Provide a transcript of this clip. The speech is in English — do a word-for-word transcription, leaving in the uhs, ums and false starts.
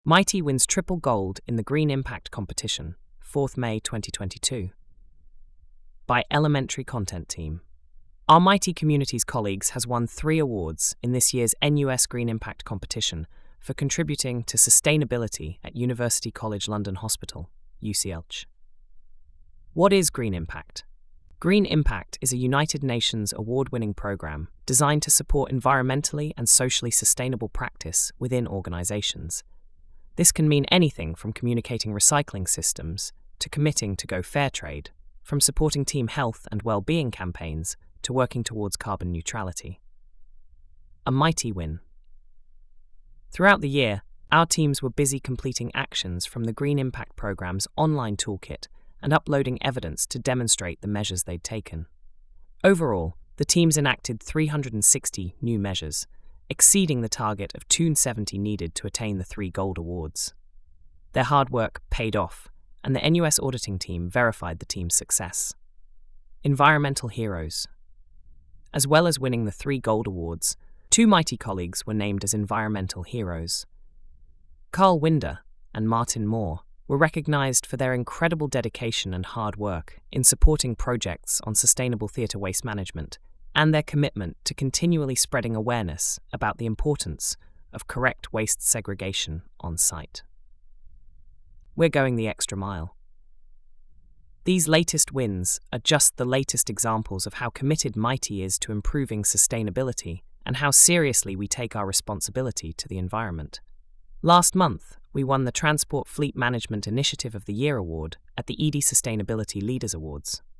Mighty wins triple gold in the Green Impact Competition, fourth of May twenty twenty-two. By Elementary Content Team. Our Mighty Communities colleagues has won three awards in this year's N U S Green Impact Competition for contributing to sustainability at University College London Hospital, U C L H. What is Green Impact? Green Impact is a United Nations award-winning program designed to support environmentally and socially sustainable practice within organizations. This can mean anything from communicating recycling systems to committing to go fair trade, from supporting team health and well-being campaigns to working towards carbon neutrality. A mighty win. Throughout the year, our teams were busy completing actions from the Green Impact Programme's online toolkit and uploading evidence to demonstrate the measures they'd taken. Overall, the teams enacted three hundred sixty new measures, exceeding the target of two hundred seventy needed to attain the three gold awards. Their hard work paid off, and the N U S auditing team verified the team's success. Environmental Heroes. As well as winning the three gold awards, two Mighty colleagues were named as Environmental Heroes. Carl Winder and Martin Moore were recognized for their incredible dedication and hard work in supporting projects on sustainable theatre waste management and their commitment to continually spreading awareness about the importance of correct waste segregation on site. We're going the extra mile. These latest wins are just the latest examples of how committed Mighty is to improving sustainability and how seriously we take our responsibility to the environment. Last month, we won the Transport Fleet Management Initiative of the Year award at the E D Sustainability Leaders Awards.